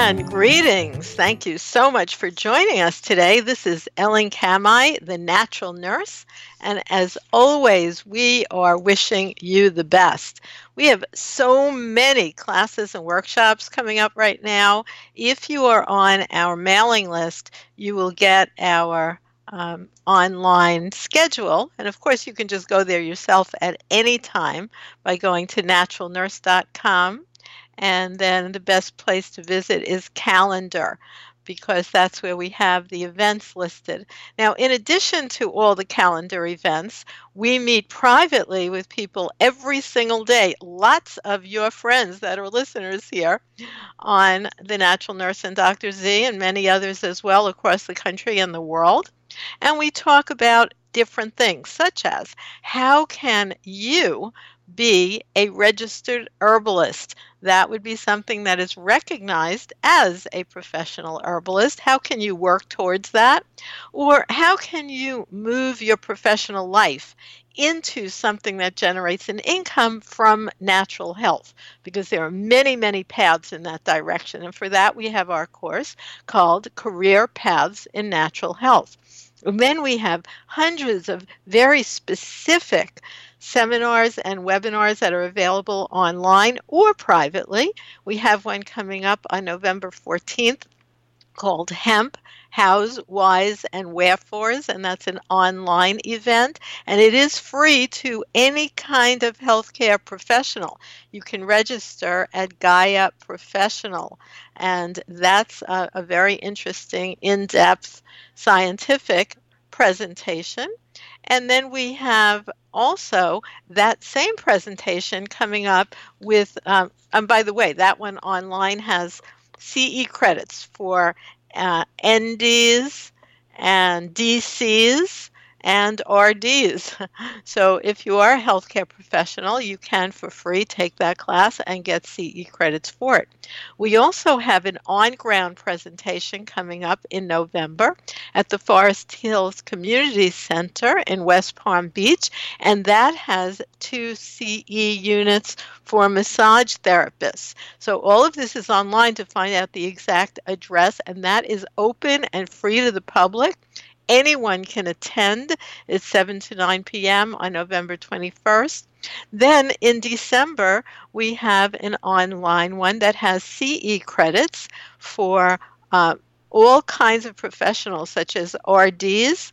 And greetings. Thank you so much for joining us today. This is Ellen Kamai, the natural nurse. And as always, we are wishing you the best. We have so many classes and workshops coming up right now. If you are on our mailing list, you will get our online schedule. And of course, you can just go there yourself at any time by going to naturalnurse.com. And then the best place to visit is Calendar, because that's where we have the events listed. Now, in addition to all the calendar events, we meet privately with people every single day. Lots of your friends that are listeners here on The Natural Nurse and Dr. Z, and many others as well across the country and the world. And we talk about different things, such as how can you be a registered herbalist? That would be something that is recognized as a professional herbalist. How can you work towards that? Or how can you move your professional life into something that generates an income from natural health? Because there are many, many paths in that direction. And for that, we have our course called Career Paths in Natural Health. And then we have hundreds of very specific seminars and webinars that are available online or privately. We have one coming up on November 14th called Hemp, Hows, Whys, and Wherefores, and that's an online event, and it is free to any kind of healthcare professional. You can register at Gaia Professional, and that's a very interesting, in-depth scientific presentation. And then we have also that same presentation coming up with, and by the way, that one online has CE credits for NDs and DCs and RDs. So if you are a healthcare professional, you can for free take that class and get CE credits for it. We also have an on-ground presentation coming up in November at the Forest Hills Community Center in West Palm Beach, and that has 2 CE units for massage therapists. So all of this is online to find out the exact address, and that is open and free to the public. Anyone can attend. It's 7 to 9 p.m. on November 21st. Then in December, we have an online one that has CE credits for all kinds of professionals, such as RDs,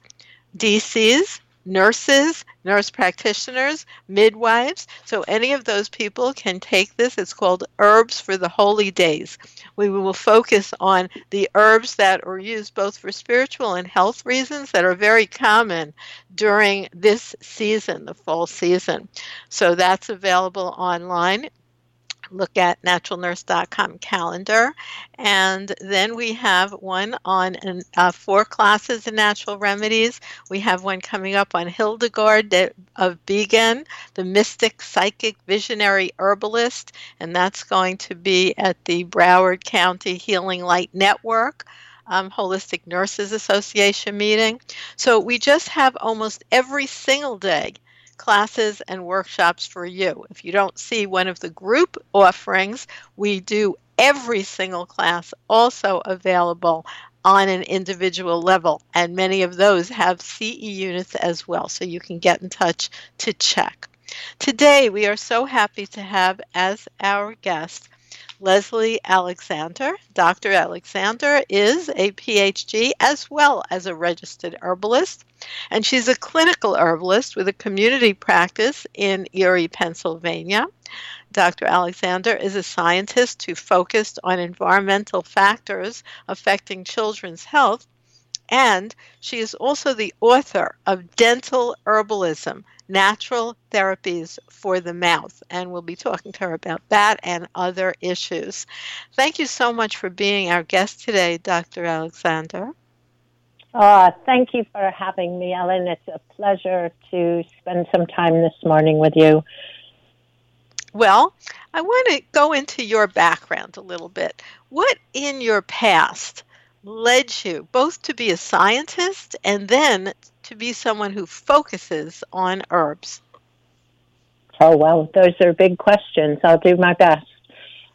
DCs, nurses, nurse practitioners, midwives. So any of those people can take this. It's called Herbs for the Holy Days. We will focus on the herbs that are used both for spiritual and health reasons that are very common during this season, the fall season. So that's available online. Look at naturalnurse.com calendar. And then we have one on 4 classes in natural remedies. We have one coming up on Hildegard of Bingen, the mystic, psychic, visionary herbalist. And that's going to be at the Broward County Healing Light Network Holistic Nurses Association meeting. So we just have almost every single day classes and workshops for you. If you don't see one of the group offerings, we do every single class also available on an individual level, and many of those have CE units as well, so you can get in touch to check. Today, we are so happy to have as our guest Leslie Alexander. Dr. Alexander is a PhD as well as a registered herbalist, and she's a clinical herbalist with a community practice in Erie, Pennsylvania. Dr. Alexander is a scientist who focused on environmental factors affecting children's health, and she is also the author of Dental Herbalism, Natural Therapies for the Mouth, and we'll be talking to her about that and other issues. Thank you so much for being our guest today, Dr. Alexander. Thank you for having me, Ellen. It's a pleasure to spend some time this morning with you. Well, I want to go into your background a little bit. What in your past led you both to be a scientist and then to be someone who focuses on herbs? Oh, well, those are big questions. I'll do my best.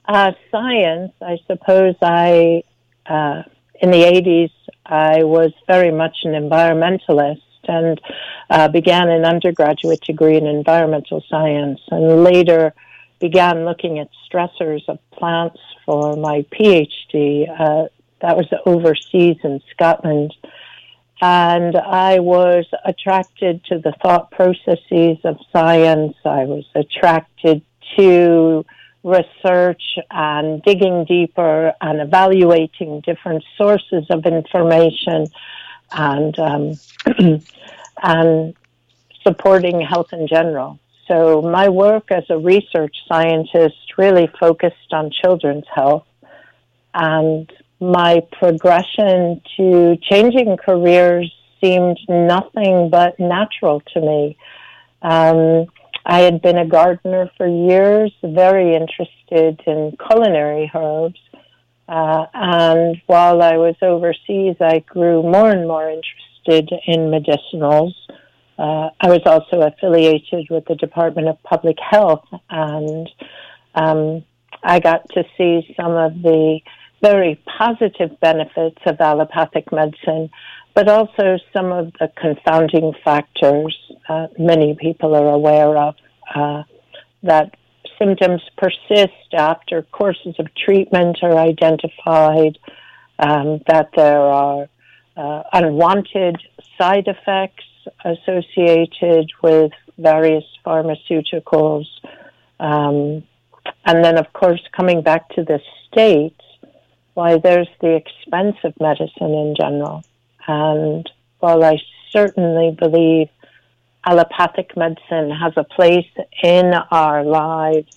Science, I suppose in the 80s, I was very much an environmentalist and began an undergraduate degree in environmental science, and later began looking at stressors of plants for my PhD. That was overseas in Scotland. And I was attracted to the thought processes of science. I was attracted to research and digging deeper and evaluating different sources of information and and supporting health in general. So my work as a research scientist really focused on children's health, and my progression to changing careers seemed nothing but natural to me. I had been a gardener for years, very interested in culinary herbs. And while I was overseas, I grew more and more interested in medicinals. I was also affiliated with the Department of Public Health, and I got to see some of the very positive benefits of allopathic medicine, but also some of the confounding factors many people are aware of, that symptoms persist after courses of treatment are identified, that there are unwanted side effects associated with various pharmaceuticals. And then, of course, coming back to the States, why there's the expense of medicine in general. And while I certainly believe allopathic medicine has a place in our lives,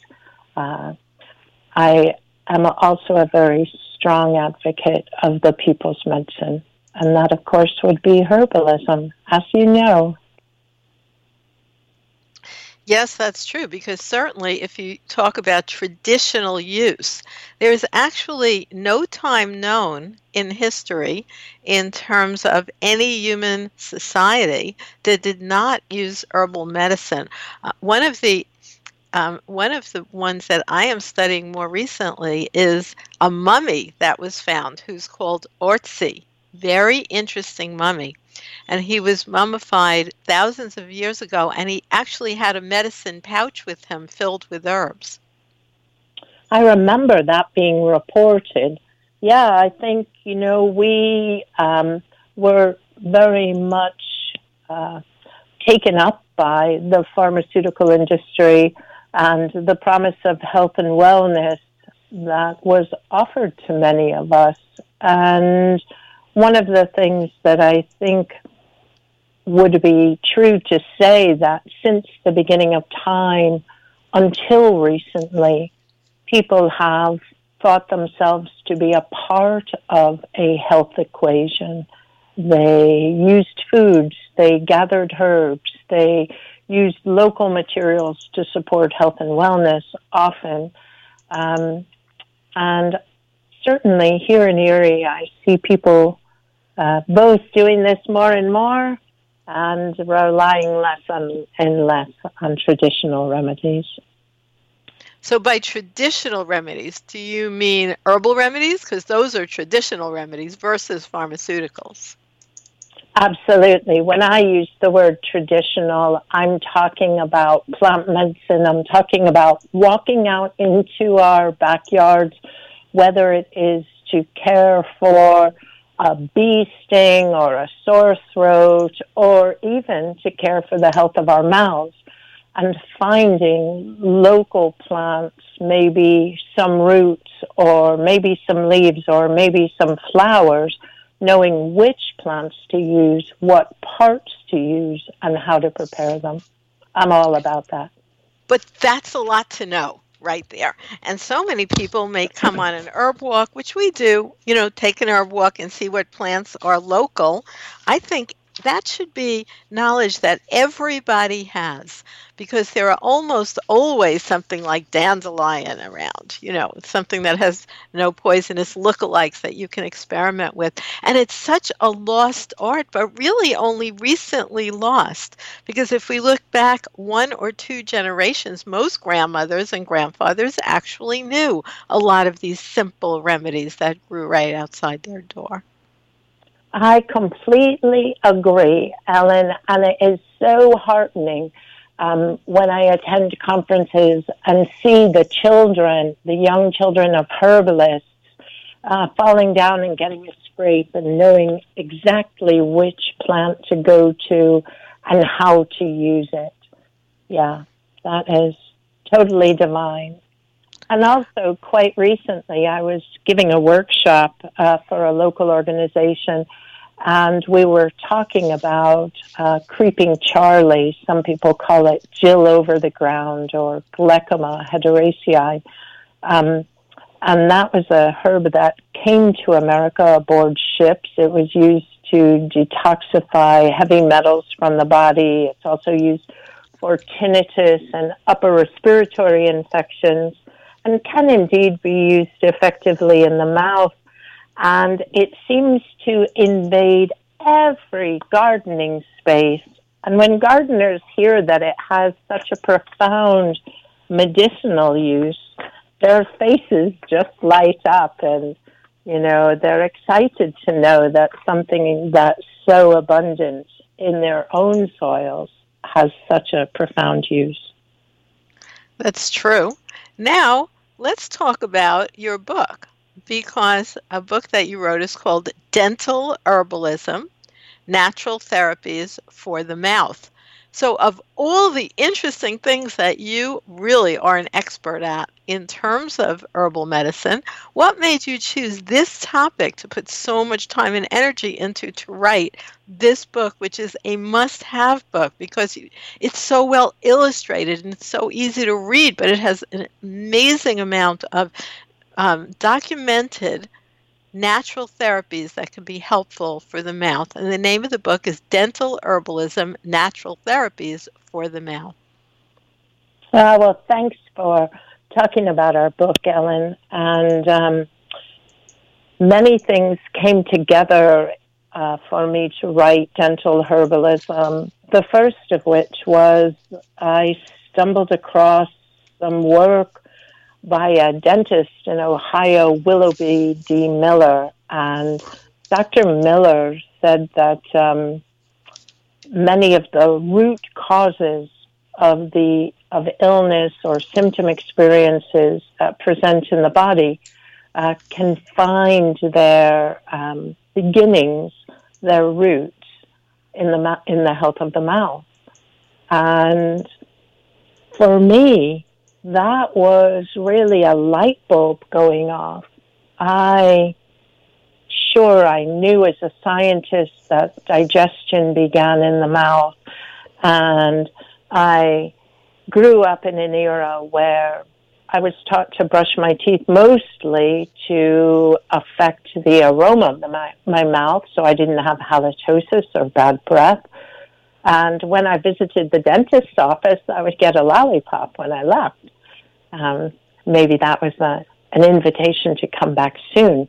I am also a very strong advocate of the people's medicine. And that, of course, would be herbalism, as you know. Yes, that's true, because certainly if you talk about traditional use, there is actually no time known in history in terms of any human society that did not use herbal medicine. One of the ones that I am studying more recently is a mummy that was found who's called Ortzi. Very interesting mummy. And he was mummified thousands of years ago, and he actually had a medicine pouch with him filled with herbs. I remember that being reported. Yeah, I think, we were very much taken up by the pharmaceutical industry and the promise of health and wellness that was offered to many of us. And one of the things that I think would be true to say that since the beginning of time until recently, people have thought themselves to be a part of a health equation. They used foods, they gathered herbs, they used local materials to support health and wellness often. And certainly here in Erie, I see people both doing this more and more and relying less on traditional remedies. So by traditional remedies, do you mean herbal remedies? Because those are traditional remedies versus pharmaceuticals. Absolutely. When I use the word traditional, I'm talking about plant medicine. I'm talking about walking out into our backyards, whether it is to care for a bee sting or a sore throat, or even to care for the health of our mouths, and finding local plants, maybe some roots or maybe some leaves or maybe some flowers, knowing which plants to use, what parts to use, and how to prepare them. I'm all about that. But that's a lot to know right there. And so many people may come on an herb walk, which we do, take an herb walk and see what plants are local. I think that should be knowledge that everybody has, because there are almost always something like dandelion around, something that has no poisonous lookalikes that you can experiment with. And it's such a lost art, but really only recently lost, because if we look back 1 or 2 generations, most grandmothers and grandfathers actually knew a lot of these simple remedies that grew right outside their door. I completely agree, Ellen, and it is so heartening when I attend conferences and see the young children of herbalists, falling down and getting a scrape and knowing exactly which plant to go to and how to use it. Yeah, that is totally divine. And also, quite recently, I was giving a workshop for a local organization, and we were talking about creeping Charlie. Some people call it Jill over the ground, or Glechema hederaceae. And that was a herb that came to America aboard ships. It was used to detoxify heavy metals from the body. It's also used for tinnitus and upper respiratory infections, and can indeed be used effectively in the mouth. And it seems to invade every gardening space. And when gardeners hear that it has such a profound medicinal use, their faces just light up, and, they're excited to know that something that's so abundant in their own soils has such a profound use. That's true. Now, let's talk about your book, because a book that you wrote is called Dental Herbalism, Natural Therapies for the Mouth. So of all the interesting things that you really are an expert at in terms of herbal medicine, what made you choose this topic to put so much time and energy into to write this book, which is a must-have book because it's so well illustrated and it's so easy to read, but it has an amazing amount of documented natural therapies that can be helpful for the mouth. And the name of the book is Dental Herbalism, Natural Therapies for the Mouth. Well, thanks for talking about our book, Ellen. And many things came together for me to write Dental Herbalism. The first of which was I stumbled across some work by a dentist in Ohio, Willoughby D. Miller. And Dr. Miller said that many of the root causes of illness or symptom experiences that present in the body can find their beginnings, their roots in the health of the mouth. And for me, that was really a light bulb going off. I knew as a scientist that digestion began in the mouth, and I grew up in an era where I was taught to brush my teeth mostly to affect the aroma of my mouth so I didn't have halitosis or bad breath. And when I visited the dentist's office, I would get a lollipop when I left. Maybe that was an invitation to come back soon.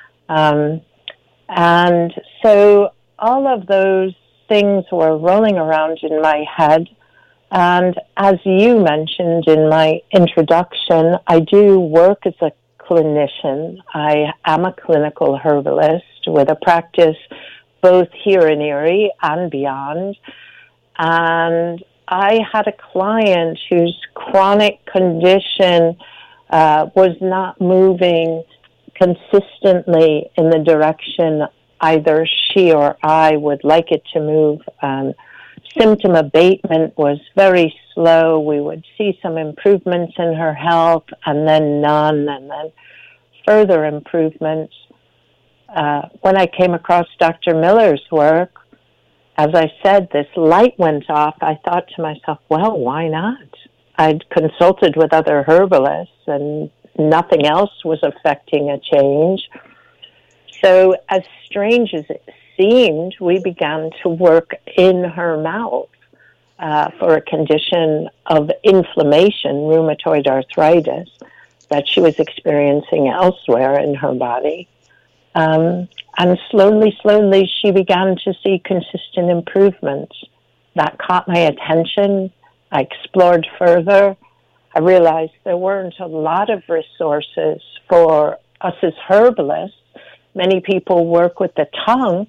And so all of those things were rolling around in my head. And as you mentioned in my introduction, I do work as a clinician. I am a clinical herbalist with a practice both here in Erie and beyond. And I had a client whose chronic condition was not moving consistently in the direction either she or I would like it to move. Symptom abatement was very slow. We would see some improvements in her health and then none, and then further improvements. When I came across Dr. Miller's work, as I said, this light went off. I thought to myself, well, why not? I'd consulted with other herbalists and nothing else was affecting a change. So as strange as it seemed, we began to work in her mouth for a condition of inflammation, rheumatoid arthritis, that she was experiencing elsewhere in her body. And slowly, she began to see consistent improvements. That caught my attention. I explored further. I realized there weren't a lot of resources for us as herbalists. Many people work with the tongue,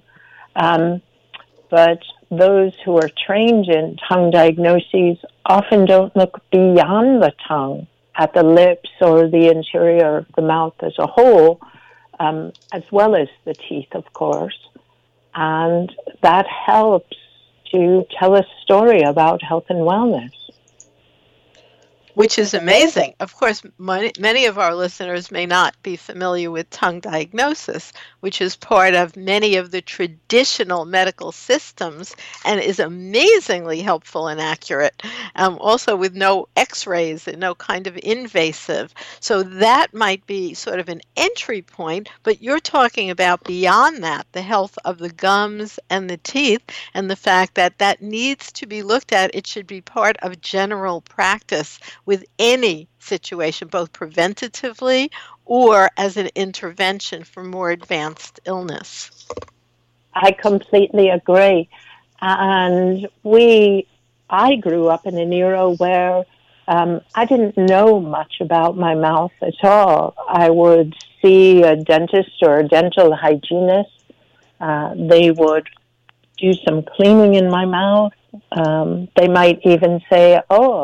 but those who are trained in tongue diagnoses often don't look beyond the tongue at the lips or the interior of the mouth as a whole, as well as the teeth, of course. And that helps to tell a story about health and wellness. Which is amazing. Of course, many of our listeners may not be familiar with tongue diagnosis, which is part of many of the traditional medical systems and is amazingly helpful and accurate. Also with no x-rays and no kind of invasive. So that might be sort of an entry point, but you're talking about beyond that, the health of the gums and the teeth, and the fact that that needs to be looked at. It should be part of general practice with any situation, both preventatively or as an intervention for more advanced illness. I completely agree. And I grew up in an era where I didn't know much about my mouth at all. I would see a dentist or a dental hygienist. They would do some cleaning in my mouth. They might even say,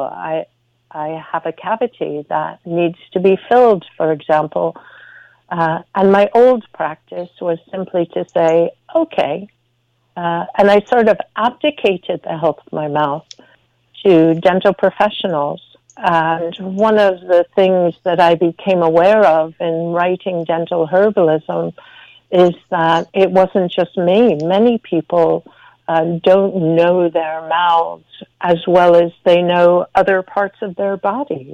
I have a cavity that needs to be filled, for example. And my old practice was simply to say, okay. And I sort of abdicated the health of my mouth to dental professionals. And one of the things that I became aware of in writing Dental Herbalism is that it wasn't just me. Many people don't know their mouths as well as they know other parts of their bodies.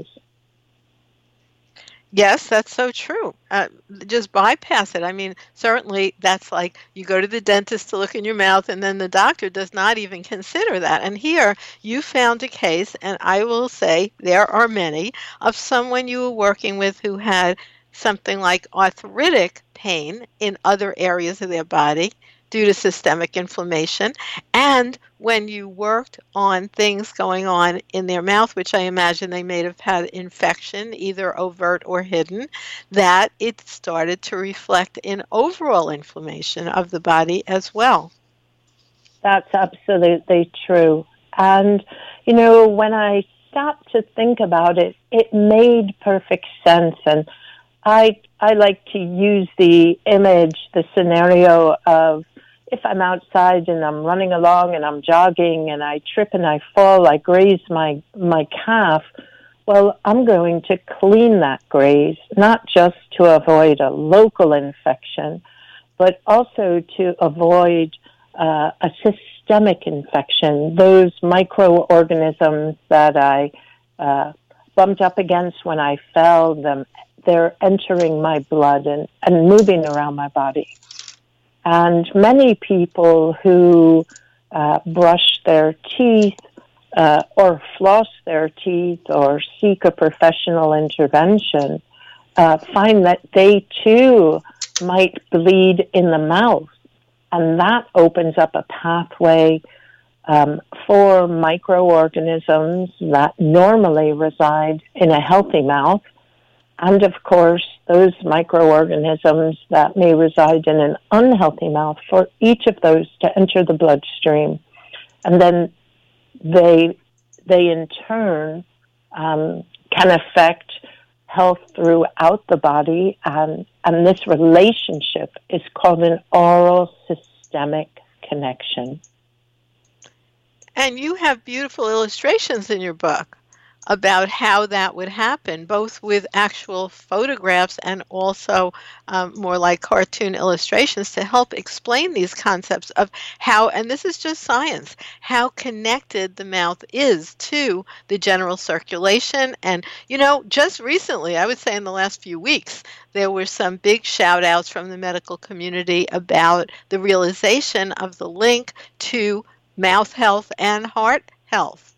Yes, that's so true. Just bypass it. I mean, certainly that's like you go to the dentist to look in your mouth and then the doctor does not even consider that. And here you found a case, and I will say there are many, of someone you were working with who had something like arthritic pain in other areas of their body due to systemic inflammation. And when you worked on things going on in their mouth, which I imagine they may have had infection, either overt or hidden, that it started to reflect in overall inflammation of the body as well. That's absolutely true. And, you know, when I stopped to think about it, it made perfect sense. And I like to use the image, the scenario of if I'm outside and I'm running along and I'm jogging and I trip and I fall, I graze my calf, well, I'm going to clean that graze, not just to avoid a local infection, but also to avoid a systemic infection, those microorganisms that I bumped up against when I fell, they're entering my blood and moving around my body. And many people who brush their teeth or floss their teeth or seek a professional intervention find that they too might bleed in the mouth. And that opens up a pathway for microorganisms that normally reside in a healthy mouth. And of course, those microorganisms that may reside in an unhealthy mouth, for each of those to enter the bloodstream. And then they in turn can affect health throughout the body. And this relationship is called an oral systemic connection. And you have beautiful illustrations in your book about how that would happen, both with actual photographs and also more like cartoon illustrations to help explain these concepts of how, and this is just science, how connected the mouth is to the general circulation. And, just recently, I would say in the last few weeks, there were some big shout outs from the medical community about the realization of the link to mouth health and heart health.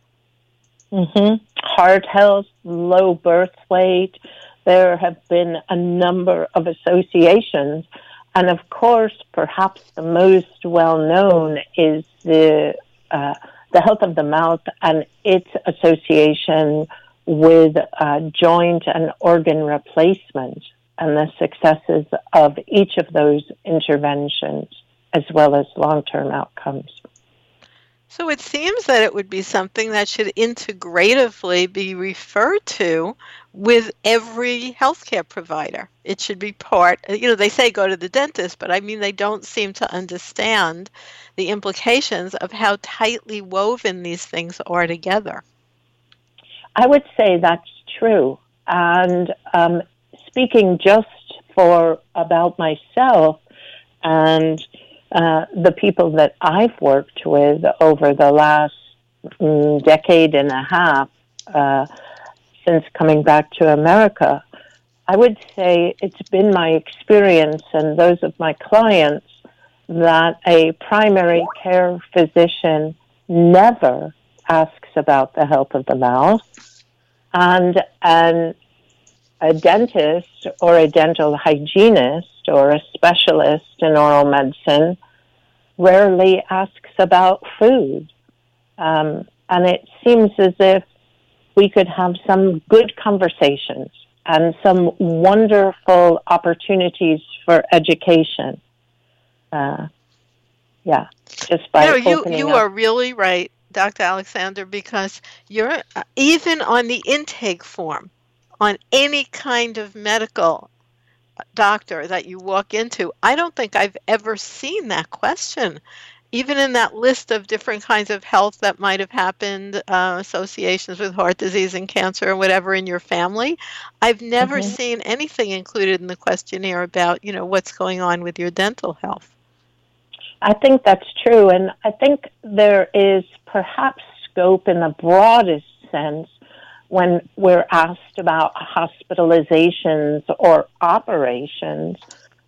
Heart health, low birth weight. There have been a number of associations. And of course, perhaps the most well-known is the health of the mouth and its association with joint and organ replacement and the successes of each of those interventions, as well as long-term outcomes. So it seems that it would be something that should integratively be referred to with every healthcare provider. It should be part, they say go to the dentist, but I mean they don't seem to understand the implications of how tightly woven these things are together. I would say that's true. And speaking just about myself and the people that I've worked with over the last decade and a half since coming back to America, I would say it's been my experience and those of my clients that a primary care physician never asks about the health of the mouth, and a dentist or a dental hygienist or a specialist in oral medicine rarely asks about food. And it seems as if we could have some good conversations and some wonderful opportunities for education. Just by opening you up. are really right, Dr. Alexander, because you're even on the intake form, on any kind of medical doctor that you walk into, I don't think I've ever seen that question. Even in that list of different kinds of health that might have happened, associations with heart disease and cancer or whatever in your family, I've never seen anything included in the questionnaire about, what's going on with your dental health. I think that's true. And I think there is perhaps scope in the broadest sense when we're asked about hospitalizations or operations,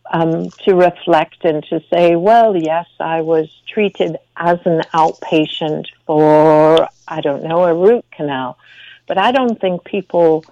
to reflect and to say, well, yes, I was treated as an outpatient for, a root canal. But I don't think people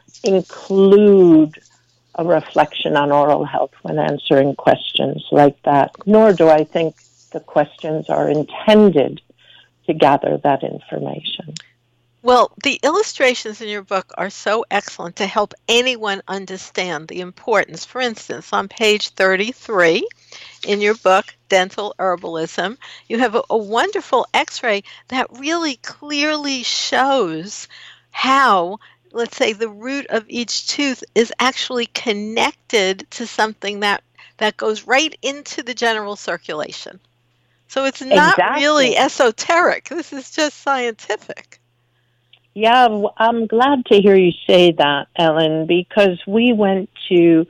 include a reflection on oral health when answering questions like that, nor do I think the questions are intended to gather that information. Well, the illustrations in your book are so excellent to help anyone understand the importance. For instance, on page 33 in your book, Dental Herbalism, you have a wonderful x-ray that really clearly shows how, let's say, the root of each tooth is actually connected to something that goes right into the general circulation. So it's not really esoteric. This is just scientific. Yeah, I'm glad to hear you say that, Ellen, because we went to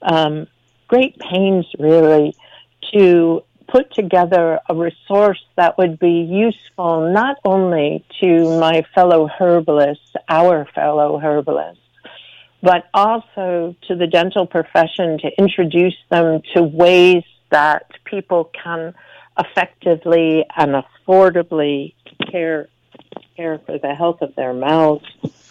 great pains, really, to put together a resource that would be useful not only to my fellow herbalists, our fellow herbalists, but also to the dental profession to introduce them to ways that people can effectively and affordably care for the health of their mouths.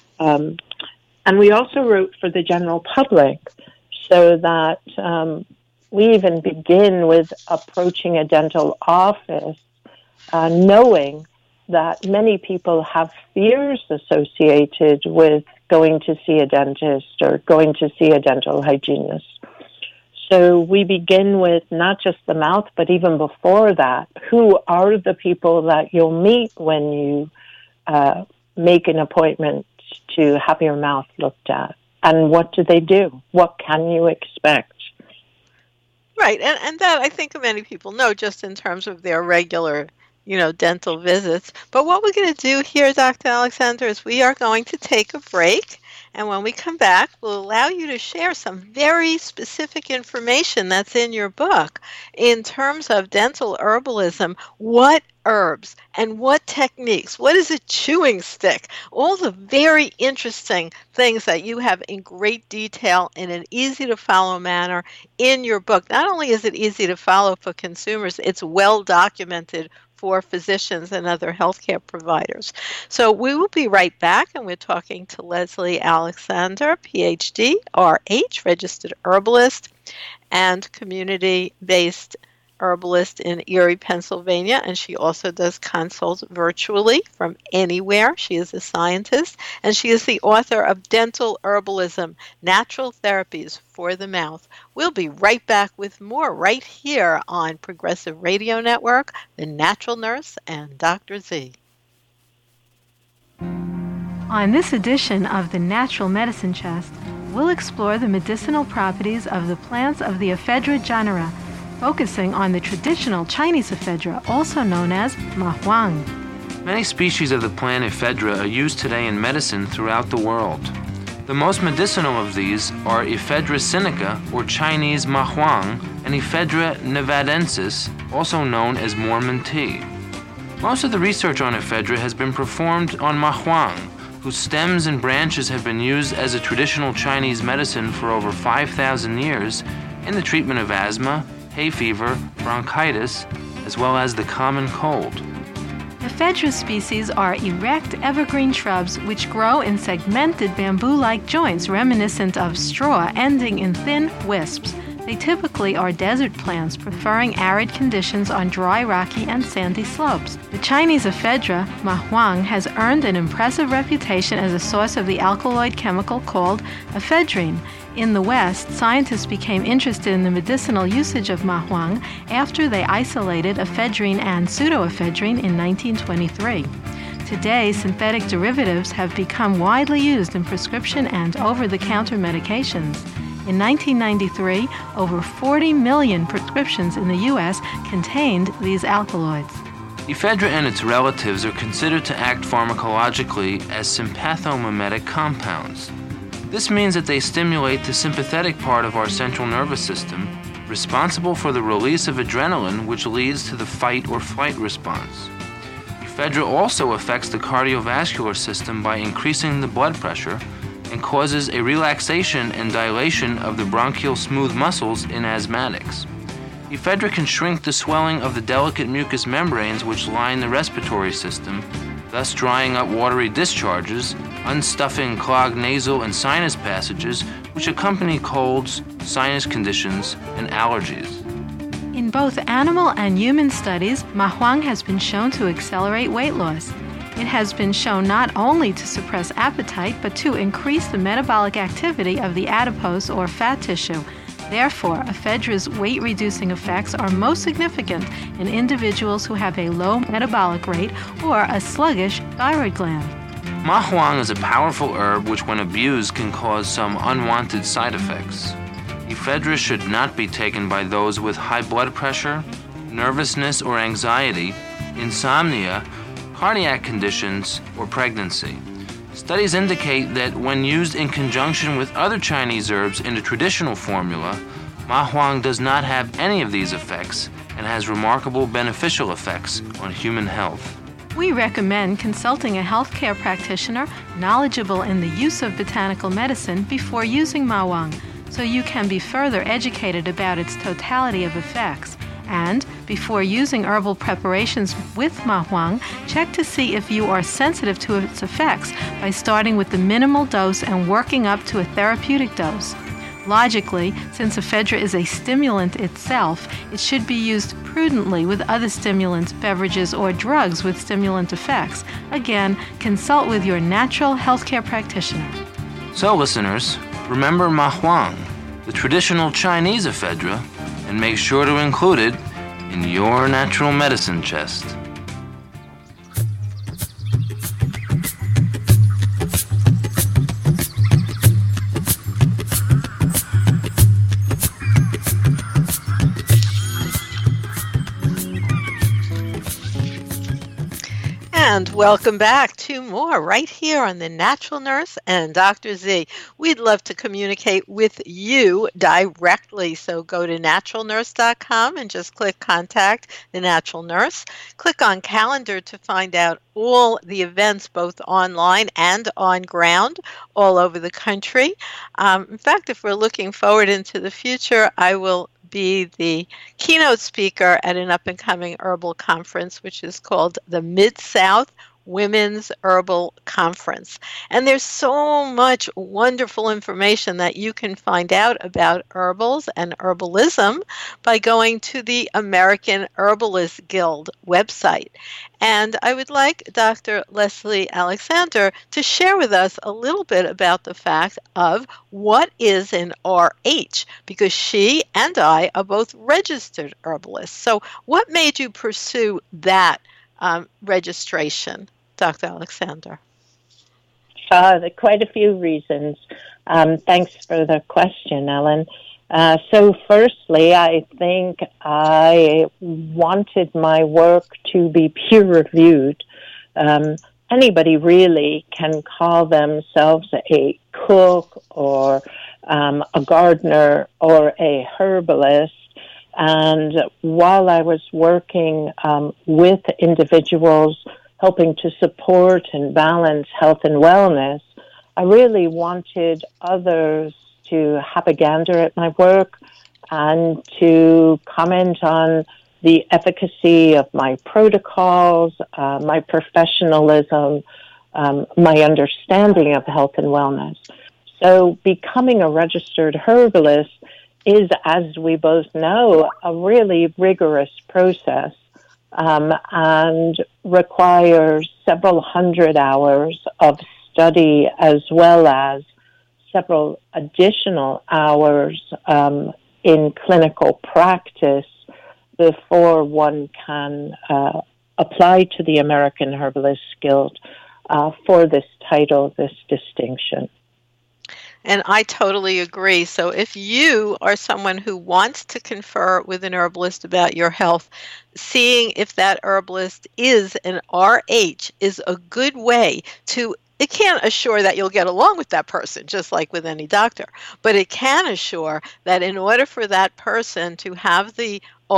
And we also wrote for the general public so that we even begin with approaching a dental office knowing that many people have fears associated with going to see a dentist or going to see a dental hygienist. So we begin with not just the mouth, but even before that, who are the people that you'll meet when you make an appointment to have your mouth looked at? And what do they do? What can you expect? Right, and that I think many people know just in terms of their regular dental visits. But what we're going to do here, Dr. Alexander, is we are going to take a break. And when we come back, we'll allow you to share some very specific information that's in your book in terms of dental herbalism. What herbs and what techniques? What is a chewing stick? All the very interesting things that you have in great detail in an easy to follow manner in your book. Not only is it easy to follow for consumers, it's well documented for physicians and other healthcare providers. So we will be right back, and we're talking to Leslie Alexander, PhD, RH, registered herbalist, and community-based herbalist in Erie, Pennsylvania, and she also does consults virtually from anywhere. She is a scientist, and she is the author of Dental Herbalism, Natural Therapies for the Mouth. We'll be right back with more right here on Progressive Radio Network, The Natural Nurse, and Dr. Z. On this edition of the Natural Medicine Chest, we'll explore the medicinal properties of the plants of the Ephedra genera, focusing on the traditional Chinese ephedra, also known as mahuang. Many species of the plant ephedra are used today in medicine throughout the world. The most medicinal of these are Ephedra sinica, or Chinese mahuang, and Ephedra nevadensis, also known as Mormon tea. Most of the research on ephedra has been performed on mahuang, whose stems and branches have been used as a traditional Chinese medicine for over 5,000 years in the treatment of asthma, hay fever, bronchitis, as well as the common cold. Ephedra species are erect evergreen shrubs which grow in segmented bamboo-like joints reminiscent of straw ending in thin wisps. They typically are desert plants preferring arid conditions on dry, rocky, and sandy slopes. The Chinese ephedra, mahuang, has earned an impressive reputation as a source of the alkaloid chemical called ephedrine. In the West, scientists became interested in the medicinal usage of mahuang after they isolated ephedrine and pseudoephedrine in 1923. Today, synthetic derivatives have become widely used in prescription and over-the-counter medications. In 1993, over 40 million prescriptions in the U.S. contained these alkaloids. Ephedra and its relatives are considered to act pharmacologically as sympathomimetic compounds. This means that they stimulate the sympathetic part of our central nervous system, responsible for the release of adrenaline, which leads to the fight or flight response. Ephedra also affects the cardiovascular system by increasing the blood pressure and causes a relaxation and dilation of the bronchial smooth muscles in asthmatics. Ephedra can shrink the swelling of the delicate mucous membranes which line the respiratory system, thus drying up watery discharges, unstuffing clogged nasal and sinus passages which accompany colds, sinus conditions, and allergies. In both animal and human studies, mahuang has been shown to accelerate weight loss. It has been shown not only to suppress appetite, but to increase the metabolic activity of the adipose or fat tissue. Therefore, ephedra's weight-reducing effects are most significant in individuals who have a low metabolic rate or a sluggish thyroid gland. Mahuang is a powerful herb which, when abused, can cause some unwanted side effects. Ephedra should not be taken by those with high blood pressure, nervousness or anxiety, insomnia, cardiac conditions, or pregnancy. Studies indicate that when used in conjunction with other Chinese herbs in a traditional formula, mahuang does not have any of these effects and has remarkable beneficial effects on human health. We recommend consulting a healthcare practitioner knowledgeable in the use of botanical medicine before using mahuang, so you can be further educated about its totality of effects. And before using herbal preparations with mahuang, check to see if you are sensitive to its effects by starting with the minimal dose and working up to a therapeutic dose. Logically, since ephedra is a stimulant itself, it should be used prudently with other stimulants, beverages, or drugs with stimulant effects. Again, consult with your natural healthcare practitioner. So, listeners, remember mahuang, the traditional Chinese ephedra, and make sure to include it in your natural medicine chest. And welcome back to more right here on The Natural Nurse and Dr. Z. We'd love to communicate with you directly. So go to naturalnurse.com and just click Contact the Natural Nurse. Click on Calendar to find out all the events, both online and on ground, all over the country. In fact, if we're looking forward into the future, I will be the keynote speaker at an up-and-coming herbal conference, which is called the Mid-South Women's Herbal Conference. And there's so much wonderful information that you can find out about herbals and herbalism by going to the American Herbalist Guild website. And I would like Dr. Leslie Alexander to share with us a little bit about the fact of what is an RH, because she and I are both registered herbalists. So what made you pursue that registration, Dr. Alexander? Quite a few reasons. Thanks for the question, Ellen. So firstly, I think I wanted my work to be peer-reviewed. Anybody really can call themselves a cook or a gardener or a herbalist. And while I was working with individuals helping to support and balance health and wellness, I really wanted others to have a gander at my work and to comment on the efficacy of my protocols, my professionalism, my understanding of health and wellness. So becoming a registered herbalist is, as we both know, a really rigorous process and requires several hundred hours of study as well as several additional hours in clinical practice before one can apply to the American Herbalist Guild for this title, this distinction. And I totally agree. So if you are someone who wants to confer with an herbalist about your health, seeing if that herbalist is an RH is a good way to. It can't assure that you'll get along with that person, just like with any doctor, but it can assure that in order for that person to have the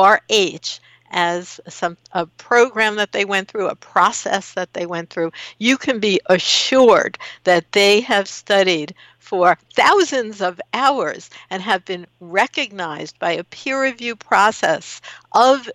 RH as a program that they went through, a process that they went through, you can be assured that they have studied for thousands of hours and have been recognized by a peer review process of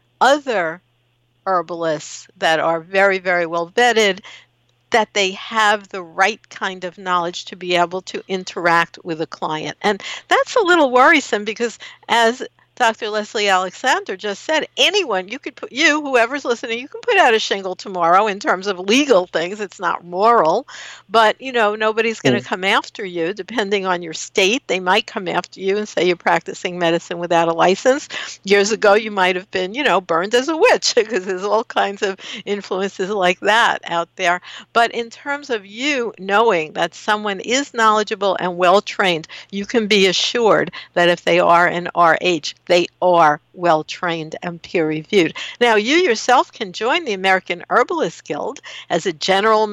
other herbalists that are very, very well vetted, that they have the right kind of knowledge to be able to interact with a client. And that's a little worrisome because, as Dr. Leslie Alexander just said, anyone, whoever's listening, you can put out a shingle tomorrow in terms of legal things. It's not moral, but, nobody's going to come after you. Depending on your state, they might come after you and say you're practicing medicine without a license. Years ago, you might have been, burned as a witch because there's all kinds of influences like that out there. But in terms of you knowing that someone is knowledgeable and well-trained, you can be assured that if they are an RH, they are well-trained and peer-reviewed. Now, you yourself can join the American Herbalist Guild as a general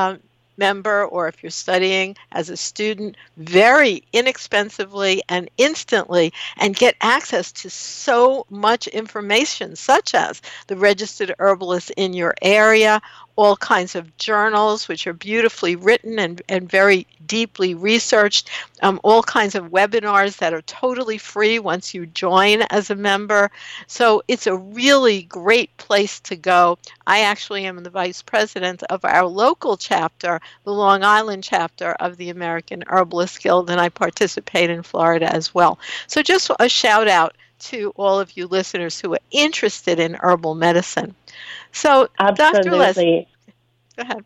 member, or if you're studying as a student, very inexpensively and instantly, and get access to so much information, such as the registered herbalist in your area, all kinds of journals which are beautifully written and very deeply researched, all kinds of webinars that are totally free once you join as a member. So it's a really great place to go. I actually am the vice president of our local chapter, the Long Island chapter of the American Herbalist Guild, and I participate in Florida as well. So just a shout out to all of you listeners who are interested in herbal medicine. So, Absolutely. Dr. Leslie, go ahead.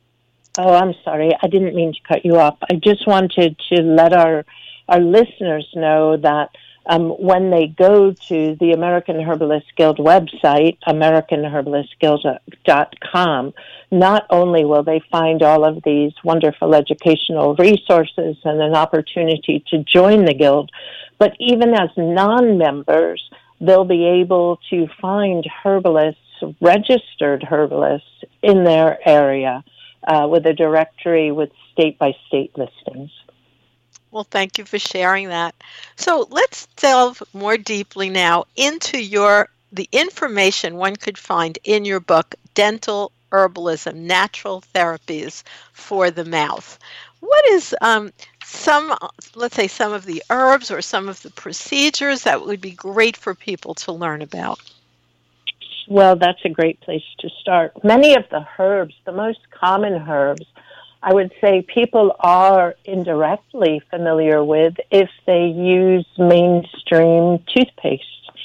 Oh, I'm sorry. I didn't mean to cut you off. I just wanted to let our listeners know that when they go to the American Herbalist Guild website, AmericanHerbalistGuild.com, not only will they find all of these wonderful educational resources and an opportunity to join the Guild, but even as non-members, they'll be able to find herbalists, registered herbalists in their area with a directory with state-by-state listings. Well, thank you for sharing that. So let's delve more deeply now into the information one could find in your book, Dental Herbalism, Natural Therapies for the Mouth. What is let's say some of the herbs or some of the procedures that would be great for people to learn about? Well, that's a great place to start. Many of the herbs, the most common herbs, I would say people are indirectly familiar with if they use mainstream toothpaste.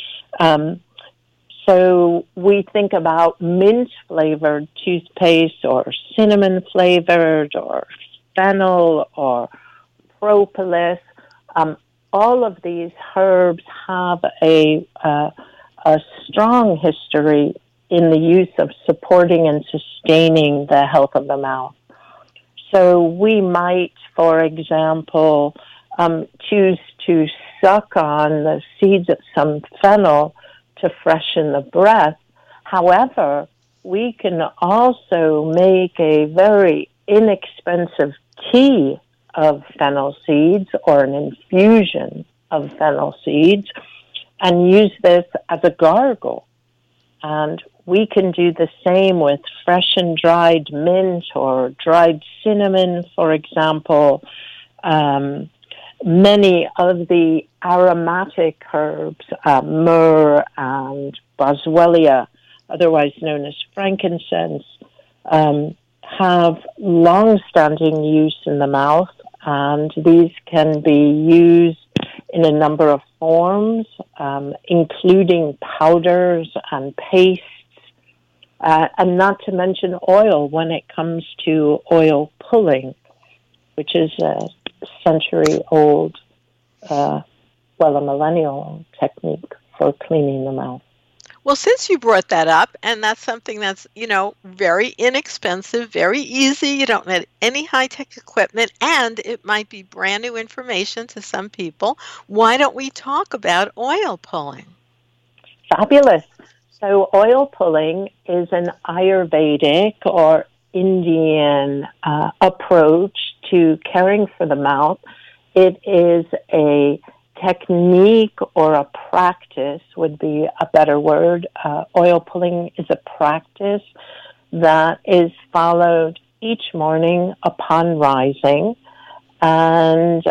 So we think about mint-flavored toothpaste or cinnamon-flavored or fennel or propolis. All of these herbs have a strong history in the use of supporting and sustaining the health of the mouth. So we might, for example, choose to suck on the seeds of some fennel to freshen the breath. However, we can also make a very inexpensive tea of fennel seeds or an infusion of fennel seeds and use this as a gargle. And we can do the same with fresh and dried mint or dried cinnamon, for example. Many of the aromatic herbs, myrrh and boswellia, otherwise known as frankincense, have long-standing use in the mouth, and these can be used in a number of forms, including powders and pastes, and not to mention oil when it comes to oil pulling, which is a century-old, a millennial technique for cleaning the mouth. Well, since you brought that up, and that's something that's, very inexpensive, very easy, you don't need any high-tech equipment, and it might be brand new information to some people, why don't we talk about oil pulling? Fabulous. So oil pulling is an Ayurvedic or Indian approach to caring for the mouth. It is a technique or a practice would be a better word. Oil pulling is a practice that is followed each morning upon rising, and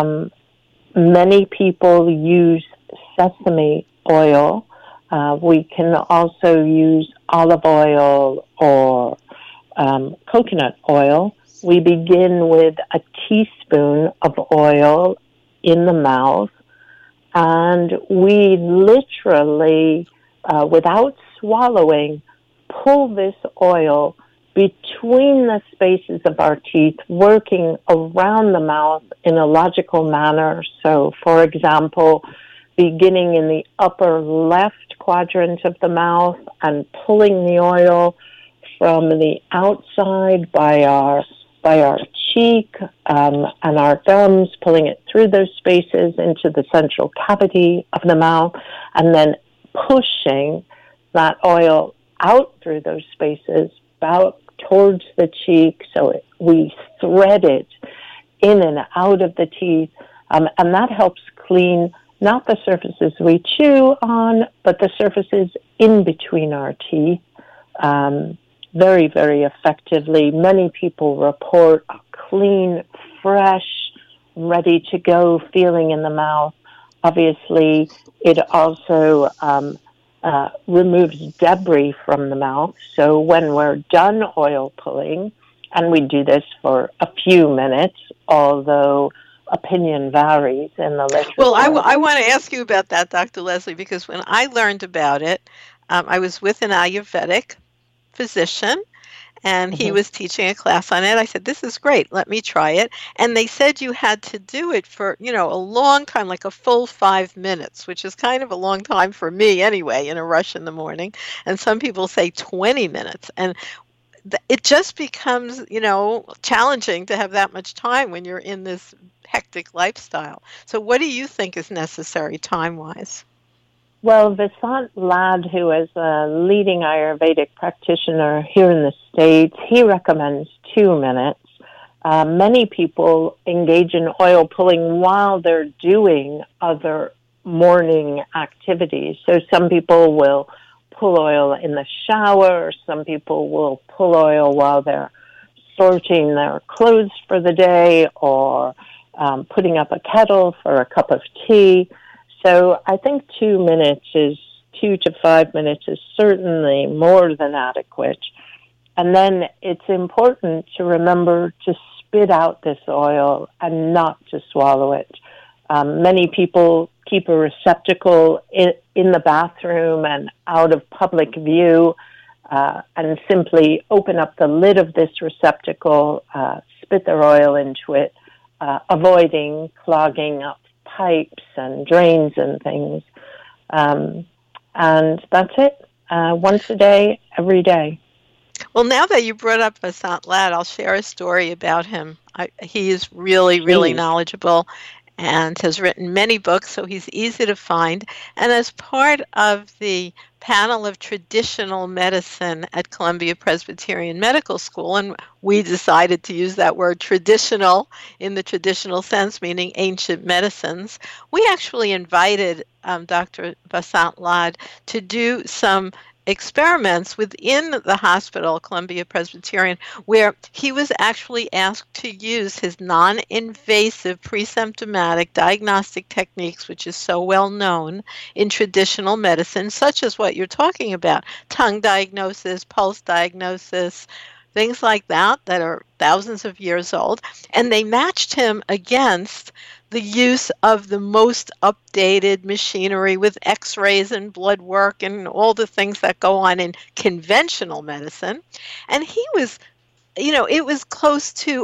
many people use sesame oil. We can also use olive oil or coconut oil. We begin with a teaspoon of oil in the mouth, and we literally, without swallowing, pull this oil between the spaces of our teeth, working around the mouth in a logical manner. So, for example, beginning in the upper left quadrant of the mouth and pulling the oil from the outside by our cheek and our gums, pulling it through those spaces into the central cavity of the mouth, and then pushing that oil out through those spaces, out towards the cheek, so we thread it in and out of the teeth, and that helps clean not the surfaces we chew on, but the surfaces in between our teeth. Very, very effectively. Many people report a clean, fresh, ready to go feeling in the mouth. Obviously, it also removes debris from the mouth. So when we're done oil pulling, and we do this for a few minutes, although opinion varies in the literature. Well, I want to ask you about that, Dr. Leslie, because when I learned about it, I was with an Ayurvedic physician, and he was teaching a class on it. I said, this is great, let me try it. And they said you had to do it for, a long time, like a full 5 minutes, which is kind of a long time for me anyway, in a rush in the morning. And some people say 20 minutes. And it just becomes, challenging to have that much time when you're in this hectic lifestyle. So what do you think is necessary time-wise? Well, Vasant Lad, who is a leading Ayurvedic practitioner here in the States, he recommends 2 minutes. Many people engage in oil pulling while they're doing other morning activities. So some people will pull oil in the shower, some people will pull oil while they're sorting their clothes for the day, or putting up a kettle for a cup of tea. So I think 2 minutes 2 to 5 minutes is certainly more than adequate. And then it's important to remember to spit out this oil and not to swallow it. Many people keep a receptacle in the bathroom and out of public view, and simply open up the lid of this receptacle, spit their oil into it, avoiding clogging up pipes and drains and things. And that's it. Once a day, every day. Well, now that you brought up Vasant Lad, I'll share a story about him. He is really, really knowledgeable and has written many books, so he's easy to find. And as part of the panel of traditional medicine at Columbia Presbyterian Medical School, and we decided to use that word traditional in the traditional sense, meaning ancient medicines, we actually invited Dr. Vasant Lad to do some experiments within the hospital, Columbia Presbyterian, where he was actually asked to use his non-invasive pre-symptomatic diagnostic techniques, which is so well known in traditional medicine, such as what you're talking about, tongue diagnosis, pulse diagnosis, things like that are thousands of years old. And they matched him against the use of the most updated machinery with x-rays and blood work and all the things that go on in conventional medicine. And he was, it was close to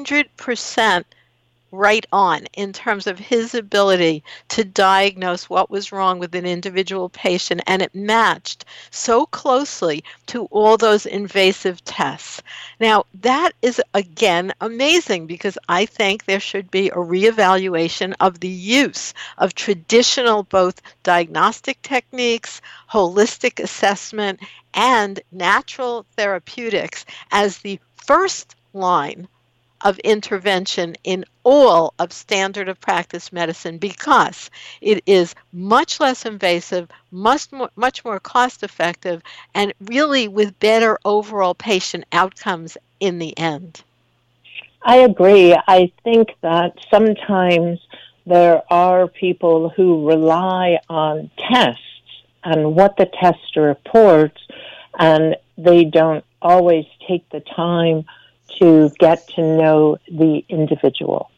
100% right on in terms of his ability to diagnose what was wrong with an individual patient, and it matched so closely to all those invasive tests. Now, that is, again, amazing, because I think there should be a reevaluation of the use of traditional both diagnostic techniques, holistic assessment, and natural therapeutics as the first line of intervention in all of standard of practice medicine, because it is much less invasive, much more cost effective, and really with better overall patient outcomes in the end. I agree. I think that sometimes there are people who rely on tests and what the test reports, and they don't always take the time to get to know the individual.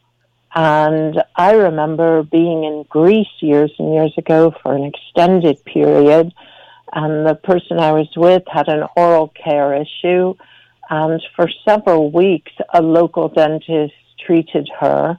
And I remember being in Greece years and years ago for an extended period, and the person I was with had an oral care issue, and for several weeks a local dentist treated her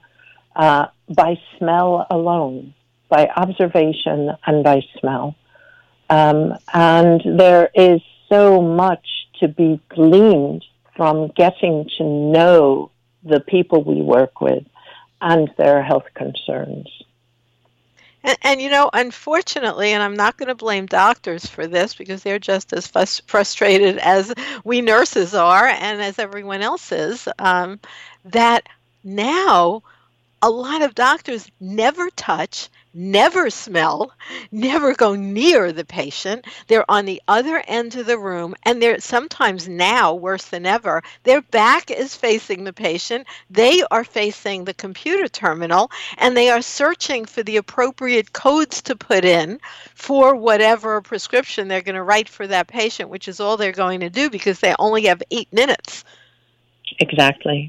by smell alone, by observation and by smell. And there is so much to be gleaned from getting to know the people we work with and their health concerns. And unfortunately, and I'm not going to blame doctors for this, because they're just as frustrated as we nurses are and as everyone else is, that now a lot of doctors never touch, never smell, never go near the patient. They're on the other end of the room, and they're sometimes, now worse than ever, their back is facing the patient. They are facing the computer terminal, and they are searching for the appropriate codes to put in for whatever prescription they're going to write for that patient, which is all they're going to do because they only have 8 minutes. Exactly.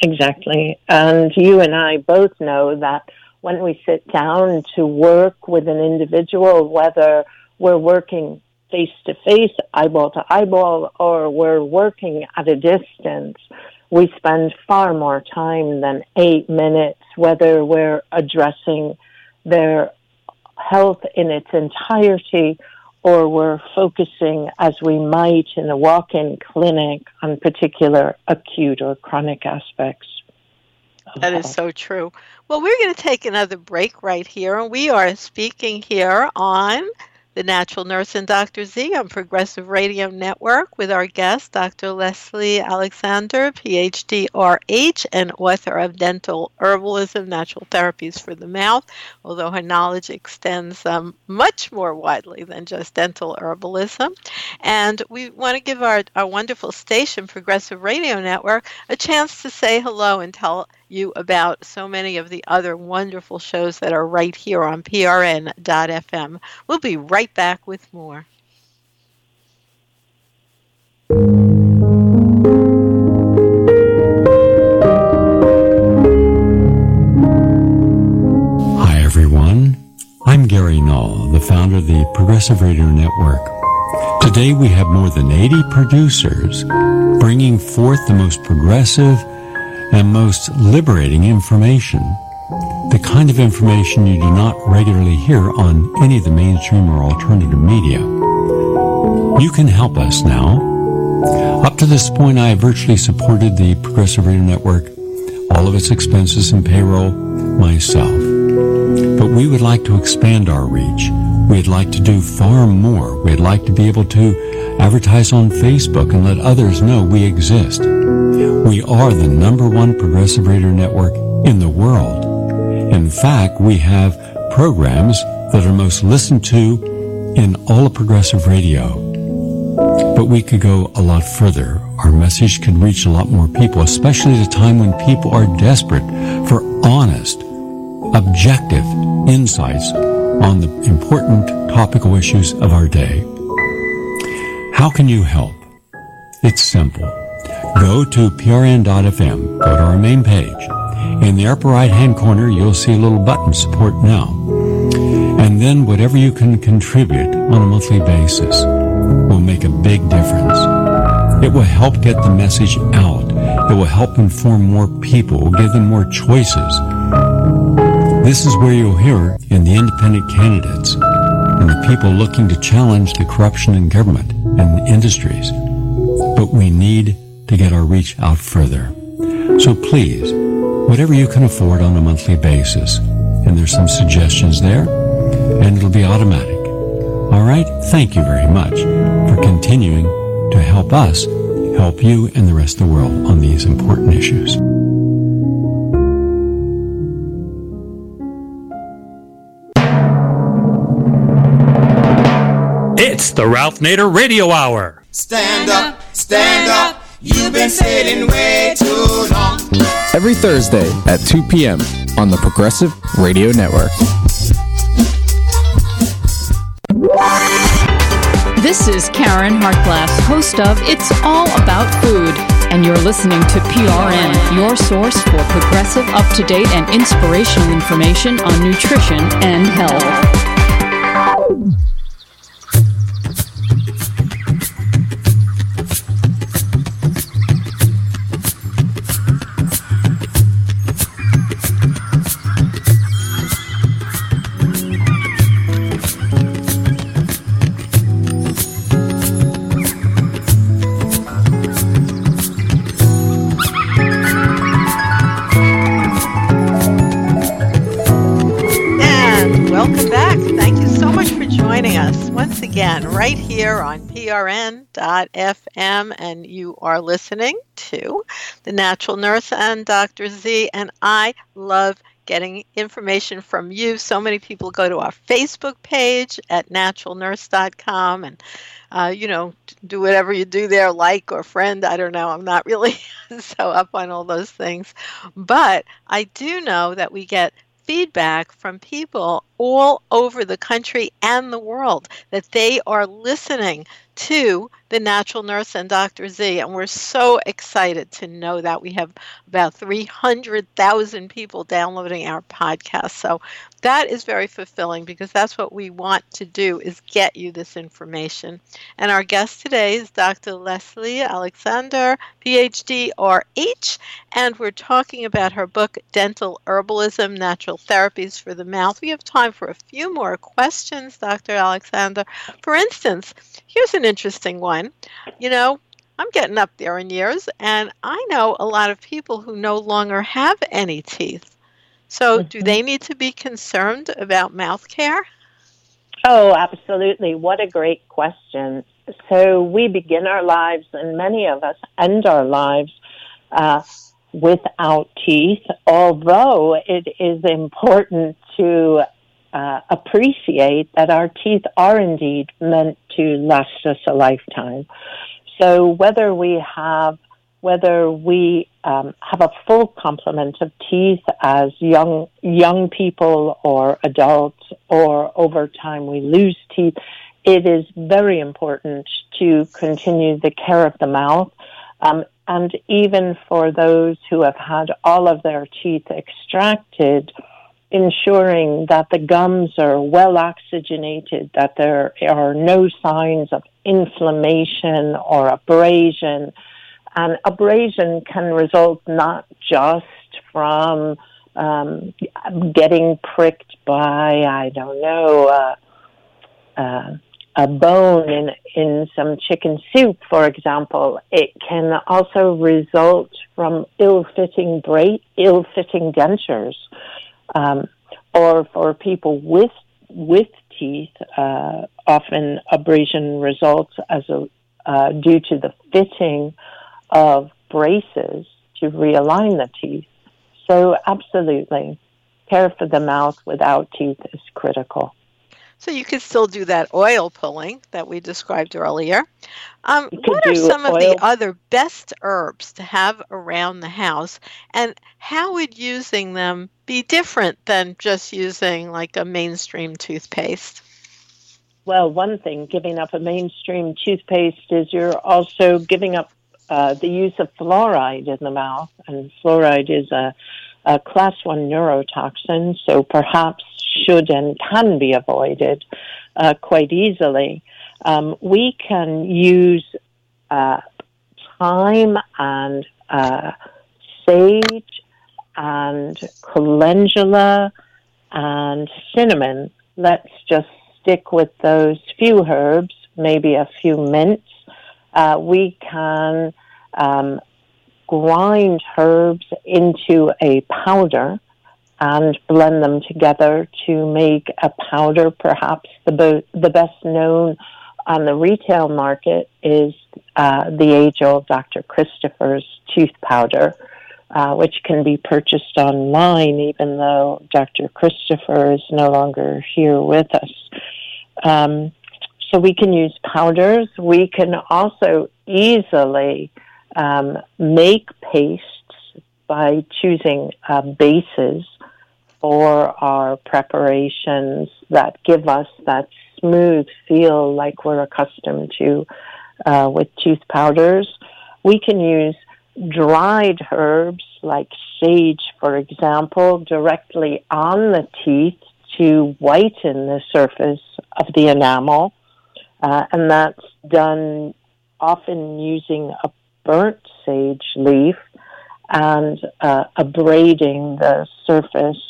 And you and I both know that when we sit down to work with an individual, whether we're working face-to-face, eyeball-to-eyeball, or we're working at a distance, we spend far more time than 8 minutes, whether we're addressing their health in its entirety or we're focusing, as we might in a walk-in clinic, on particular acute or chronic aspects. That is so true. Well, we're going to take another break right here, and we are speaking here on The Natural Nurse and Dr. Z on Progressive Radio Network with our guest, Dr. Leslie Alexander, PhD, RH, and author of Dental Herbalism, Natural Therapies for the Mouth, although her knowledge extends much more widely than just dental herbalism. And we want to give our wonderful station, Progressive Radio Network, a chance to say hello and tell you about so many of the other wonderful shows that are right here on prn.fm. We'll be right back with more. Hi everyone, I'm Gary Null, the founder of the Progressive Radio Network. Today we have more than 80 producers bringing forth the most progressive and most liberating information, the kind of information you do not regularly hear on any of the mainstream or alternative media. You can help us now. Up to this point, I have virtually supported the Progressive Radio Network, all of its expenses and payroll, myself. But we would like to expand our reach. We'd like to do far more. We'd like to be able to advertise on Facebook and let others know we exist. We are the #1 progressive radio network in the world. In fact, we have programs that are most listened to in all of progressive radio. But we could go a lot further. Our message can reach a lot more people, especially at a time when people are desperate for honest, objective insights on the important topical issues of our day. How can you help? It's simple. Go to prn.fm, go to our main page. In the upper right-hand corner, you'll see a little button, Support Now. And then whatever you can contribute on a monthly basis will make a big difference. It will help get the message out. It will help inform more people, will give them more choices. This is where you'll hear in the independent candidates and the people looking to challenge the corruption in government and industries. But we need to get our reach out further. So please, whatever you can afford on a monthly basis, and there's some suggestions there, and it'll be automatic. All right? Thank you very much for continuing to help us help you and the rest of the world on these important issues. It's the Ralph Nader Radio Hour. Stand up, you've been sitting way too long. Every Thursday at 2 p.m. on the Progressive Radio Network. This is Karen Hartglass, host of It's All About Food, and you're listening to PRN, your source for progressive, up-to-date, and inspirational information on nutrition and health. Again, right here on prn.fm, and you are listening to The Natural Nurse and Dr. Z, and I love getting information from you. So many people go to our Facebook page at naturalnurse.com and, do whatever you do there, like or friend. I don't know. I'm not really so up on all those things. But I do know that we get feedback from people all over the country and the world that they are listening to The Natural Nurse and Dr. Z, and we're so excited to know that we have about 300,000 people downloading our podcast. So that is very fulfilling because that's what we want to do, is get you this information. And our guest today is Dr. Leslie Alexander, PhD, RH, and we're talking about her book, Dental Herbalism, Natural Therapies for the Mouth. We have time for a few more questions, Dr. Alexander. For instance, here's an interesting one. I'm getting up there in years, and I know a lot of people who no longer have any teeth. So do they need to be concerned about mouth care? Oh, absolutely. What a great question. So we begin our lives, and many of us end our lives without teeth, although it is important to appreciate that our teeth are indeed meant to last us a lifetime. So whether we have a full complement of teeth as young people or adults, or over time we lose teeth, it is very important to continue the care of the mouth. And even for those who have had all of their teeth extracted, ensuring that the gums are well oxygenated, that there are no signs of inflammation or abrasion. And abrasion can result not just from getting pricked by, a bone in some chicken soup, for example. It can also result from ill-fitting dentures, or for people with teeth. Often abrasion results due to the fitting of braces to realign the teeth. So absolutely, care for the mouth without teeth is critical. So you could still do that oil pulling that we described earlier. What are some of the other best herbs to have around the house, and how would using them be different than just using like a mainstream toothpaste? Well, one thing, giving up a mainstream toothpaste is you're also giving up the use of fluoride in the mouth, and fluoride is a class 1 neurotoxin, so perhaps should and can be avoided quite easily. We can use thyme and sage and calendula and cinnamon. Let's just stick with those few herbs, maybe a few mints. We can grind herbs into a powder and blend them together to make a powder. Perhaps the best known on the retail market is the age-old Dr. Christopher's tooth powder, which can be purchased online, even though Dr. Christopher is no longer here with us. So we can use powders. We can also easily make pastes by choosing bases for our preparations that give us that smooth feel like we're accustomed to with tooth powders. We can use dried herbs like sage, for example, directly on the teeth to whiten the surface of the enamel. And that's done often using a burnt sage leaf and abrading the surface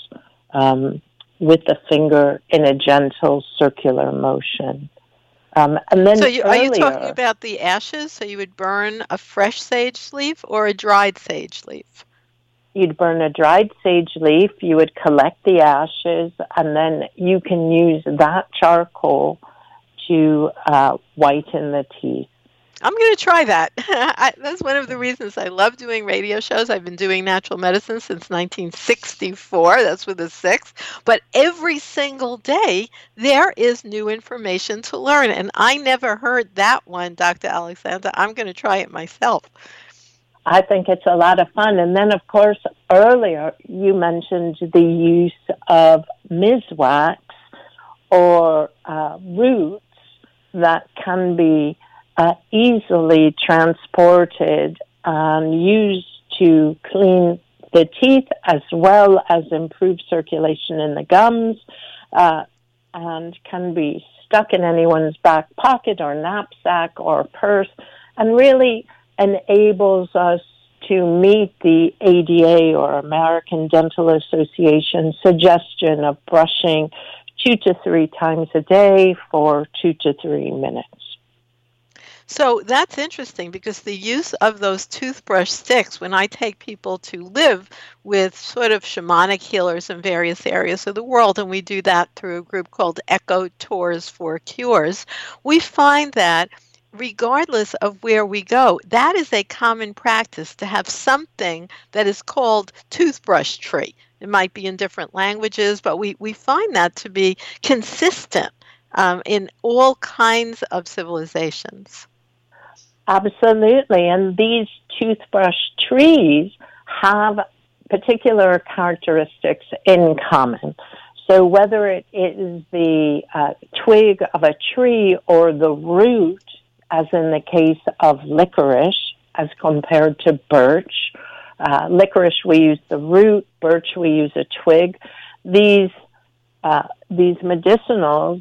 with the finger in a gentle circular motion. And then are you talking about the ashes? So you would burn a fresh sage leaf or a dried sage leaf? You'd burn a dried sage leaf, you would collect the ashes, and then you can use that charcoal to whiten the teeth. I'm going to try that. That's one of the reasons I love doing radio shows. I've been doing natural medicine since 1964. That's with a 6. But every single day, there is new information to learn. And I never heard that one, Dr. Alexander. I'm going to try it myself. I think it's a lot of fun. And then, of course, earlier you mentioned the use of miswax or roots that can be easily transported and used to clean the teeth as well as improve circulation in the gums, and can be stuck in anyone's back pocket or knapsack or purse, and really enables us to meet the ADA or American Dental Association suggestion of brushing 2 to 3 times a day for 2 to 3 minutes. So that's interesting because the use of those toothbrush sticks, when I take people to live with sort of shamanic healers in various areas of the world, and we do that through a group called Echo Tours for Cures, we find that regardless of where we go, that is a common practice to have something that is called toothbrush tree. It might be in different languages, but we find that to be consistent in all kinds of civilizations. Absolutely. And these toothbrush trees have particular characteristics in common. So whether it is the twig of a tree or the root, as in the case of licorice, as compared to birch, licorice we use the root, birch we use a twig. These medicinal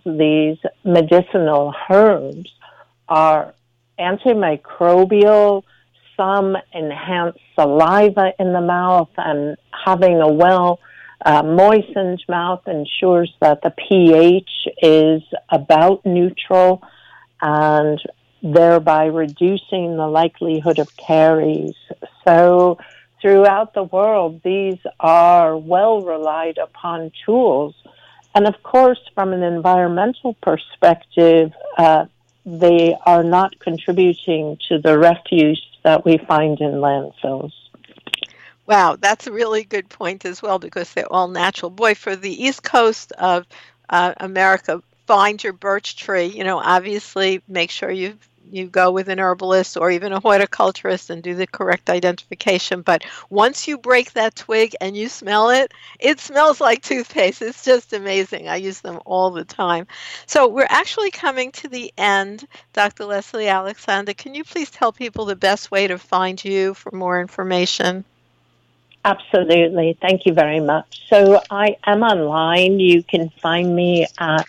herbs are antimicrobial. Some enhance saliva in the mouth, and having a moistened mouth ensures that the pH is about neutral, and thereby reducing the likelihood of caries. So throughout the world, these are well relied upon tools. And of course, from an environmental perspective, they are not contributing to the refuse that we find in landfills. Wow, that's a really good point as well, because they're all natural. Boy, for the East Coast of America, find your birch tree. Obviously make sure you go with an herbalist or even a horticulturist and do the correct identification. But once you break that twig and you smell it, it smells like toothpaste. It's just amazing. I use them all the time. So we're actually coming to the end. Dr. Leslie Alexander, can you please tell people the best way to find you for more information? Absolutely. Thank you very much. So I am online. You can find me at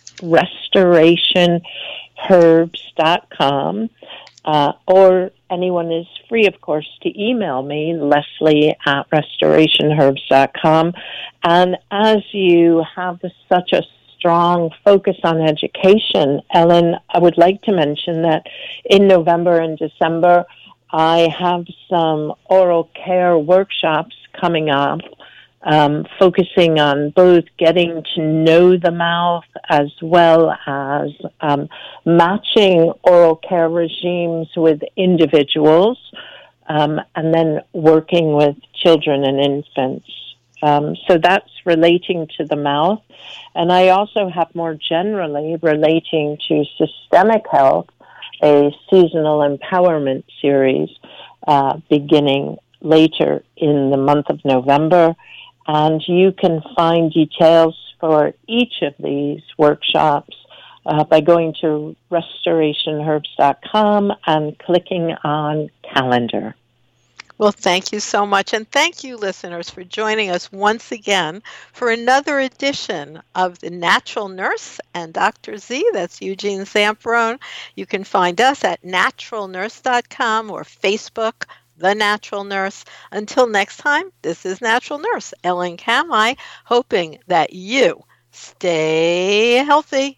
restorationherbs.com, or anyone is free, of course, to email me, leslie@restorationherbs.com. And as you have such a strong focus on education, Ellen, I would like to mention that in November and December, I have some oral care workshops coming up, focusing on both getting to know the mouth as well as matching oral care regimes with individuals, and then working with children and infants. So that's relating to the mouth. And I also have more generally relating to systemic health, a seasonal empowerment series beginning later in the month of November. And you can find details for each of these workshops by going to restorationherbs.com and clicking on calendar. Well, thank you so much. And thank you, listeners, for joining us once again for another edition of The Natural Nurse and Dr. Z. That's Eugene Zamperone. You can find us at naturalnurse.com or Facebook, The Natural Nurse. Until next time, this is Natural Nurse Ellen Kamhi, hoping that you stay healthy.